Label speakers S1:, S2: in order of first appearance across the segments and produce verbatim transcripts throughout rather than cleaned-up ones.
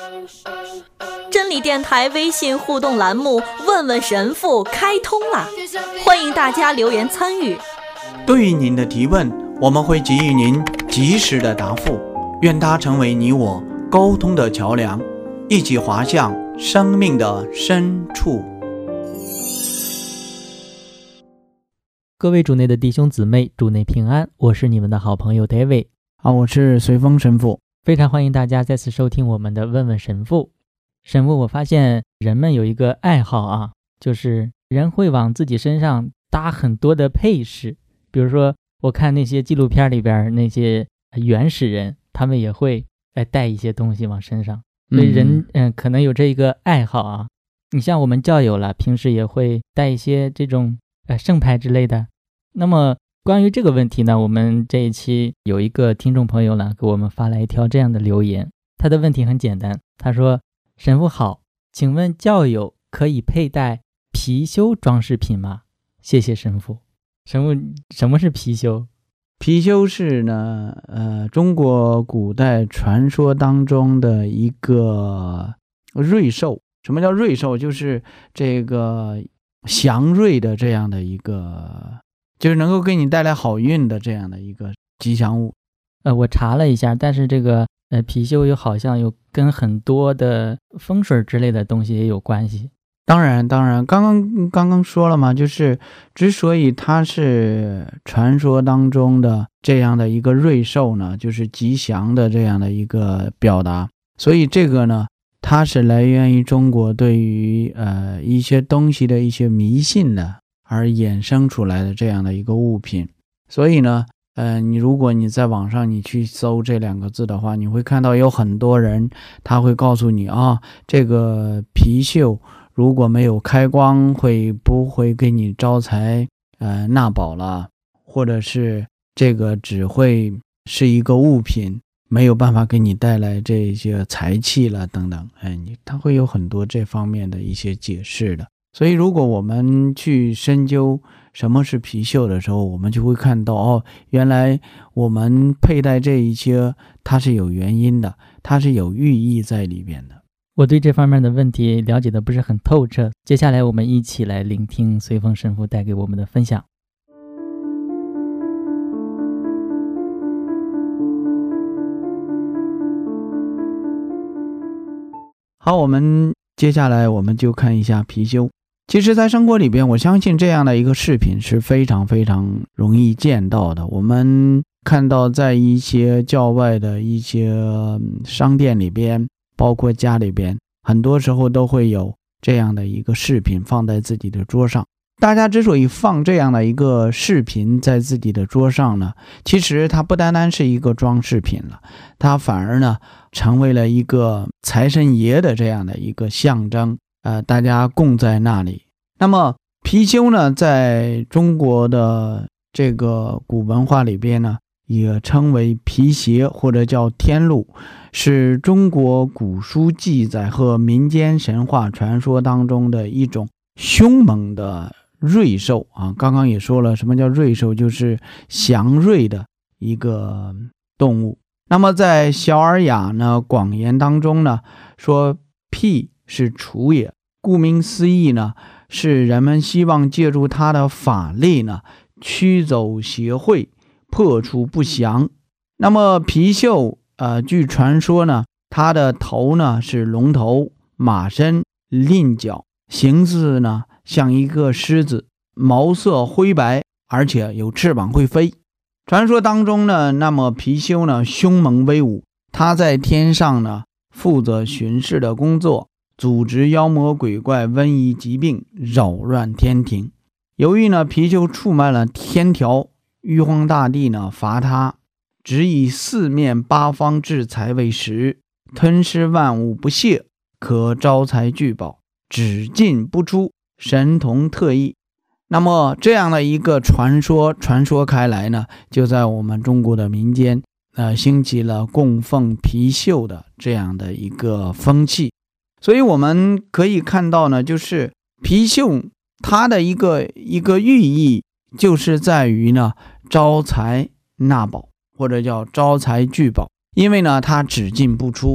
S1: 真理电台微信互动栏目问问神父开通了，欢迎大家留言参与。
S2: 对于您的提问，我们会给予您及时的答复，愿它成为你我沟通的桥梁，一起滑向生命的深处。
S3: 各位主内的弟兄姊妹，主内平安，我是你们的好朋友 David。
S2: 好，我是随风神父，
S3: 非常欢迎大家再次收听我们的问问神父。神父，我发现人们有一个爱好啊，就是人会往自己身上搭很多的配饰。比如说我看那些纪录片里边那些原始人，他们也会来带一些东西往身上，所以人嗯、呃、可能有这个爱好啊。你像我们教友了，平时也会带一些这种呃圣牌之类的。那么关于这个问题呢，我们这一期有一个听众朋友呢给我们发来一条这样的留言。他的问题很简单，他说：神父好，请问教友可以佩戴貔貅装饰品吗？谢谢神父。神父，什么是貔貅？
S2: 貔貅是呢呃中国古代传说当中的一个瑞兽。什么叫瑞兽？就是这个祥瑞的这样的一个，就是能够给你带来好运的这样的一个吉祥物。
S3: 呃，我查了一下，但是这个呃貔貅有好像有跟很多的风水之类的东西也有关系。
S2: 当然当然刚刚刚刚说了嘛，就是之所以它是传说当中的这样的一个瑞兽呢，就是吉祥的这样的一个表达，所以这个呢它是来源于中国对于呃一些东西的一些迷信的而衍生出来的这样的一个物品。所以呢呃，你如果你在网上你去搜这两个字的话，你会看到有很多人他会告诉你啊，这个貔貅如果没有开光会不会给你招财呃纳宝了，或者是这个只会是一个物品，没有办法给你带来这些财气了等等，哎，你它会有很多这方面的一些解释的。所以如果我们去深究什么是貔貅的时候，我们就会看到哦，原来我们佩戴这一些它是有原因的，它是有寓意在里边的。
S3: 我对这方面的问题了解的不是很透彻，接下来我们一起来聆听随风神父带给我们的分享。
S2: 好，我们接下来我们就看一下貔貅。其实在生活里边，我相信这样的一个饰品是非常非常容易见到的。我们看到在一些郊外的一些商店里边，包括家里边，很多时候都会有这样的一个饰品放在自己的桌上。大家之所以放这样的一个饰品在自己的桌上呢，其实它不单单是一个装饰品了，它反而呢成为了一个财神爷的这样的一个象征，呃，大家供在那里。那么貔貅呢，在中国的这个古文化里边呢，也称为皮鞋或者叫天鹿，是中国古书记载和民间神话传说当中的一种凶猛的瑞兽啊。刚刚也说了，什么叫瑞兽？就是祥瑞的一个动物。那么在小尔雅呢广言当中呢，说辟是除也，顾名思义呢，是人们希望借助它的法力呢，驱走邪秽，破除不祥。那么貔貅呃，据传说呢，它的头呢是龙头，马身，麟角，形似呢像一个狮子，毛色灰白，而且有翅膀会飞。传说当中呢，那么貔貅呢凶猛威武，它在天上呢负责巡视的工作，组织妖魔鬼怪、瘟疫疾病，扰乱天庭。由于呢貔貅触犯了天条，玉皇大帝呢罚他，只以四面八方制财为食，吞噬万物不懈，可招财聚宝，只进不出，神童特异。那么这样的一个传说传说开来呢，就在我们中国的民间呃，兴起了供奉貔貅的这样的一个风气。所以我们可以看到呢，就是貔貅它的一个一个寓意就是在于呢招财纳宝，或者叫招财聚宝。因为呢它只进不出，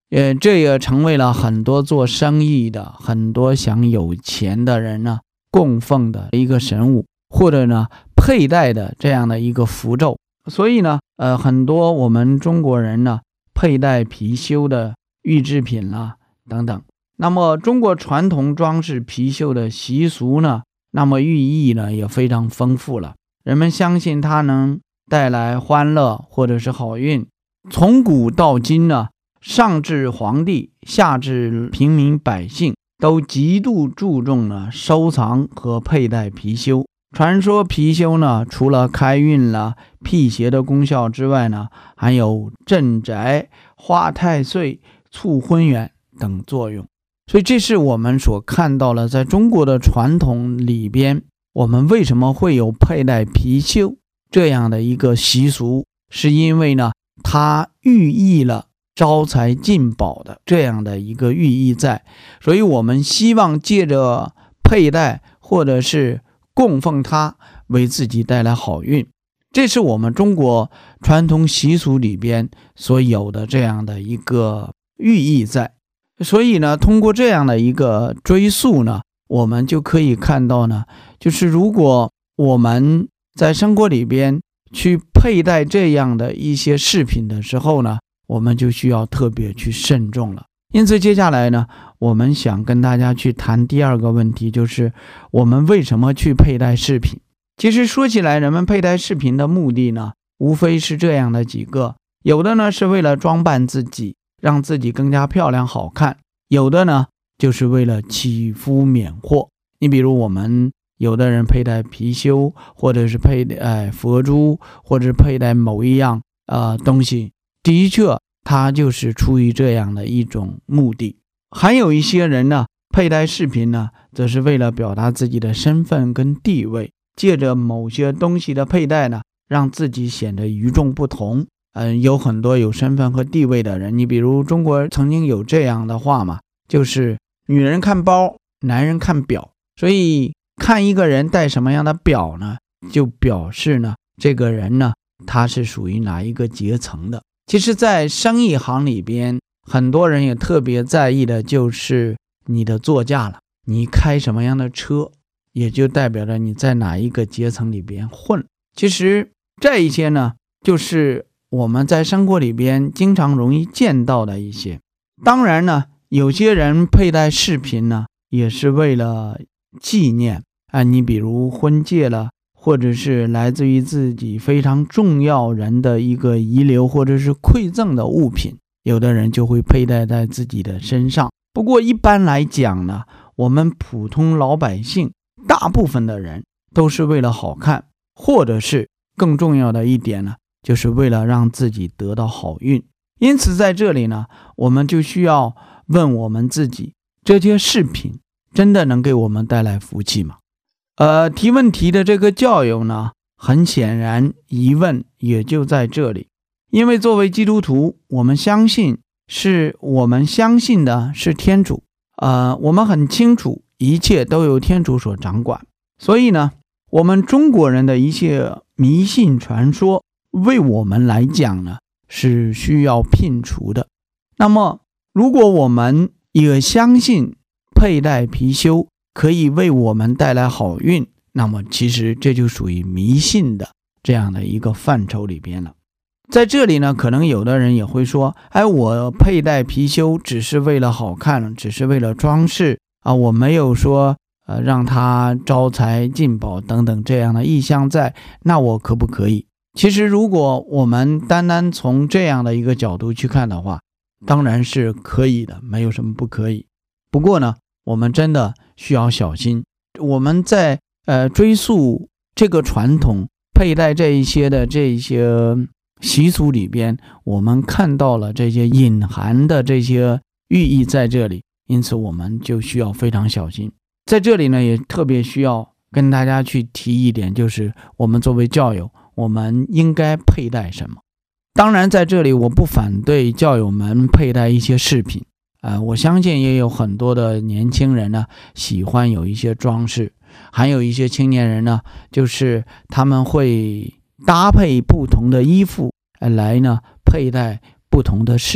S2: 呃，这也成为了很多做生意的、很多想有钱的人呢供奉的一个神物，或者呢佩戴的这样的一个符咒。所以呢，呃，很多我们中国人呢佩戴貔貅的玉制品啦等等。那么中国传统装饰貔貅的习俗呢，那么寓意呢也非常丰富了。人们相信它能带来欢乐或者是好运。从古到今呢，上至皇帝，下至平民百姓，都极度注重呢收藏和佩戴貔貅。传说貔貅呢，除了开运了、辟邪的功效之外呢，还有镇宅、化太岁、促婚缘等作用。所以这是我们所看到了在中国的传统里边，我们为什么会有佩戴貔貅这样的一个习俗，是因为呢它寓意了招财进宝的这样的一个寓意在。所以我们希望借着佩戴或者是供奉它，为自己带来好运。这是我们中国传统习俗里边所有的这样的一个寓意在。所以呢，通过这样的一个追溯呢，我们就可以看到呢，就是如果我们在生活里边去佩戴这样的一些饰品的时候呢，我们就需要特别去慎重了。因此接下来呢，我们想跟大家去谈第二个问题，就是我们为什么去佩戴饰品。其实说起来，人们佩戴饰品的目的呢，无非是这样的几个。有的呢是为了装扮自己，让自己更加漂亮好看；有的呢就是为了祈福免祸。你比如我们有的人佩戴貔貅，或者是佩戴佛珠，或者是佩戴某一样呃东西，的确它就是出于这样的一种目的。还有一些人呢，佩戴饰品呢，则是为了表达自己的身份跟地位，借着某些东西的佩戴呢，让自己显得与众不同。嗯，有很多有身份和地位的人，你比如中国曾经有这样的话嘛，就是女人看包，男人看表。所以看一个人戴什么样的表呢，就表示呢这个人呢他是属于哪一个阶层的。其实在生意行里边，很多人也特别在意的就是你的座驾了，你开什么样的车，也就代表着你在哪一个阶层里边混。其实这一些呢，就是我们在生活里边经常容易见到的一些。当然呢，有些人佩戴饰品呢，也是为了纪念啊，你比如婚戒了，或者是来自于自己非常重要人的一个遗留或者是馈赠的物品，有的人就会佩戴在自己的身上。不过一般来讲呢，我们普通老百姓大部分的人都是为了好看，或者是更重要的一点呢，就是为了让自己得到好运。因此在这里呢，我们就需要问我们自己，这些饰品真的能给我们带来福气吗？呃，提问题的这个教友呢，很显然疑问也就在这里。因为作为基督徒，我们相信是我们相信的是天主，呃，我们很清楚一切都由天主所掌管。所以呢，我们中国人的一些迷信传说，为我们来讲呢，是需要摒除的。那么，如果我们也相信佩戴貔貅可以为我们带来好运，那么其实这就属于迷信的这样的一个范畴里边了。在这里呢，可能有的人也会说，哎，我佩戴貔貅只是为了好看，只是为了装饰啊，我没有说呃让它招财进宝等等这样的意向在，那我可不可以？其实如果我们单单从这样的一个角度去看的话，当然是可以的，没有什么不可以。不过呢，我们真的需要小心。我们在呃追溯这个传统佩戴这一些的这一些习俗里边，我们看到了这些隐含的这些寓意在这里，因此我们就需要非常小心。在这里呢，也特别需要跟大家去提一点，就是我们作为教友，我们应该佩戴什么。当然在这里我不反对教友们佩戴一些饰品，呃，我相信也有很多的年轻人呢喜欢有一些装饰，还有一些青年人呢，就是他们会搭配不同的衣服来呢佩戴不同的饰品。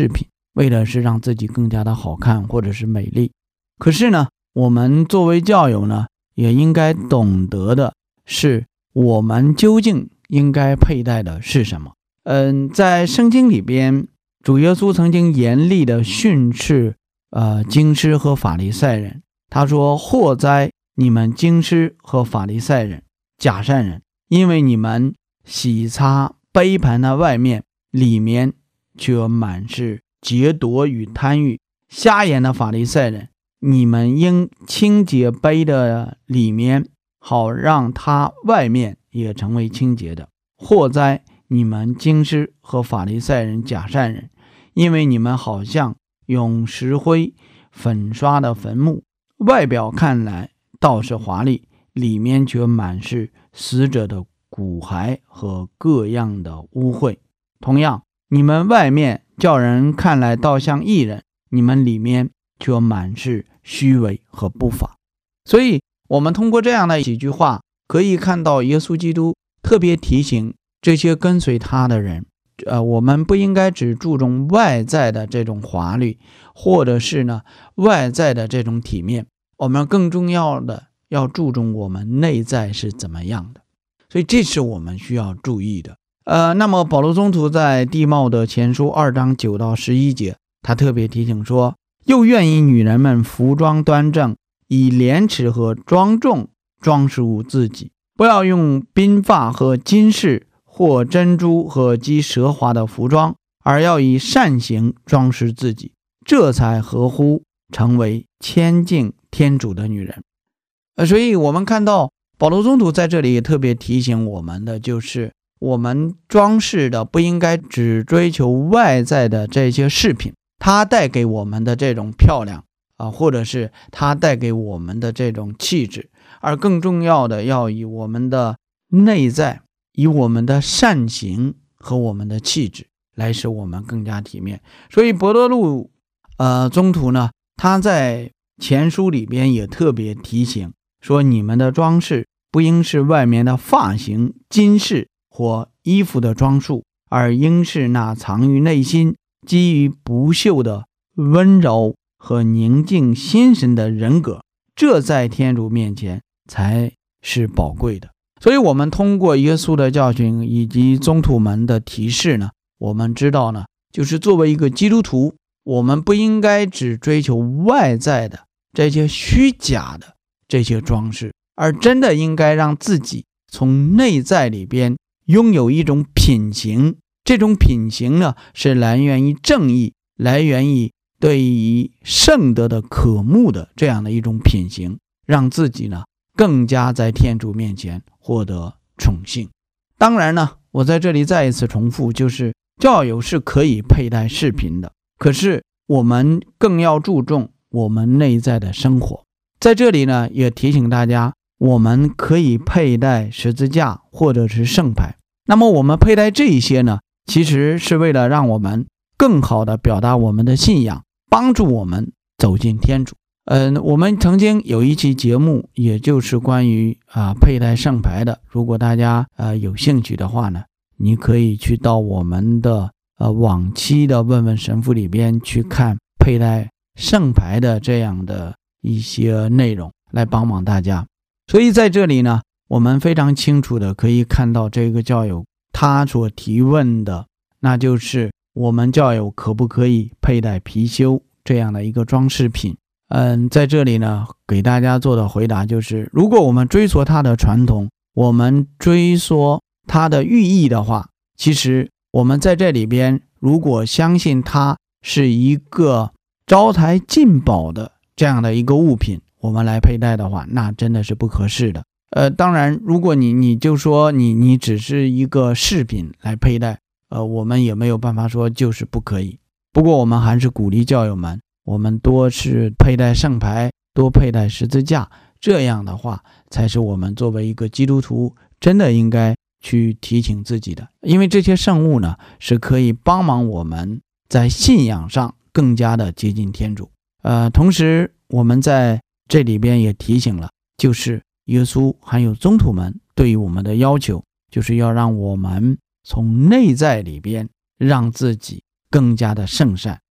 S2: 为的是让自己更加的好看或者是美丽。可是呢，我们作为教友呢，也应该懂得的是我们究竟应该佩戴的是什么。嗯，在圣经里边，主耶稣曾经严厉的训斥呃经师和法利赛人，他说：祸哉你们经师和法利赛人，假善人，因为你们洗擦杯盘的外面，里面却满是劫夺与贪欲。瞎眼的法利赛人，你们应清洁杯的里面，好让它外面也成为清洁的。祸哉你们经师和法利赛人，假善人，因为你们好像用石灰粉刷的坟墓，外表看来倒是华丽，里面却满是死者的骨骸和各样的污秽。同样，你们外面叫人看来倒像义人，你们里面却满是虚伪和不法。所以我们通过这样的几句话，可以看到耶稣基督特别提醒这些跟随他的人，呃，我们不应该只注重外在的这种华丽，或者是呢外在的这种体面，我们更重要的要注重我们内在是怎么样的。所以这是我们需要注意的。呃，那么保罗宗徒在弟茂的前书二章九到十一节，他特别提醒说，又愿意女人们服装端正，以廉耻和庄重装饰自己，不要用鬓发和金饰或珍珠和积奢华的服装，而要以善行装饰自己，这才合乎成为谦敬天主的女人。呃，所以我们看到保罗宗徒在这里也特别提醒我们的，就是我们装饰的不应该只追求外在的这些饰品，它带给我们的这种漂亮啊，或者是它带给我们的这种气质，而更重要的要以我们的内在，以我们的善行和我们的气质来使我们更加体面。所以伯多禄呃宗徒呢，他在前书里边也特别提醒说，你们的装饰不应是外面的发型、金饰或衣服的装束，而应是那藏于内心、基于不朽的温柔和宁静心神的人格，这在天主面前才是宝贵的。所以我们通过耶稣的教训以及宗徒们的提示呢，我们知道呢，就是作为一个基督徒，我们不应该只追求外在的这些虚假的这些装饰，而真的应该让自己从内在里边拥有一种品行。这种品行呢，是来源于正义，来源于对于圣德的渴慕的这样的一种品行，让自己呢更加在天主面前获得宠幸。当然呢，我在这里再一次重复，就是教友是可以佩戴饰品的，可是我们更要注重我们内在的生活。在这里呢，也提醒大家，我们可以佩戴十字架或者是圣牌。那么我们佩戴这一些呢，其实是为了让我们更好的表达我们的信仰，帮助我们走进天主。嗯、呃，我们曾经有一期节目，也就是关于啊佩戴圣牌的。如果大家呃有兴趣的话呢，你可以去到我们的呃往期的问问神父里边去看佩戴圣牌的这样的一些内容，来帮忙大家。所以在这里呢，我们非常清楚的可以看到这个教友他所提问的，那就是我们教友可不可以佩戴貔貅这样的一个装饰品。嗯，在这里呢，给大家做的回答就是，如果我们追溯它的传统，我们追溯它的寓意的话，其实我们在这里边如果相信它是一个招财进宝的这样的一个物品，我们来佩戴的话，那真的是不合适的。呃，当然，如果你你就说你你只是一个饰品来佩戴，呃，我们也没有办法说就是不可以。不过我们还是鼓励教友们，我们多是佩戴圣牌，多佩戴十字架，这样的话才是我们作为一个基督徒真的应该去提醒自己的。因为这些圣物呢，是可以帮忙我们在信仰上更加的接近天主。呃，同时我们在这里边也提醒了，就是耶稣还有宗徒们对于我们的要求，就是要让我们从内在里边让自己更加的圣善，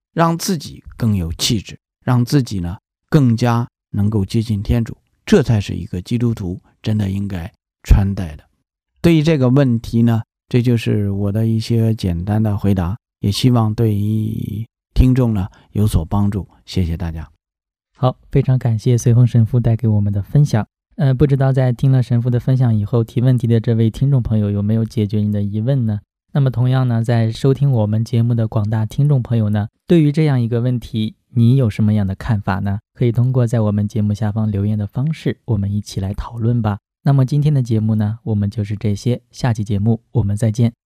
S2: 让自己更有气质，让自己呢更加能够接近天主，这才是一个基督徒真的应该穿戴的。对于这个问题呢，这就是我的一些简单的回答，也希望对于听众呢有所帮助，谢谢大家。
S3: 好，非常感谢随风神父带给我们的分享。呃，不知道在听了神父的分享以后，提问题的这位听众朋友有没有解决你的疑问呢？那么同样呢，在收听我们节目的广大听众朋友呢，对于这样一个问题，你有什么样的看法呢？可以通过在我们节目下方留言的方式，我们一起来讨论吧。那么今天的节目呢，我们就是这些，下期节目我们再见。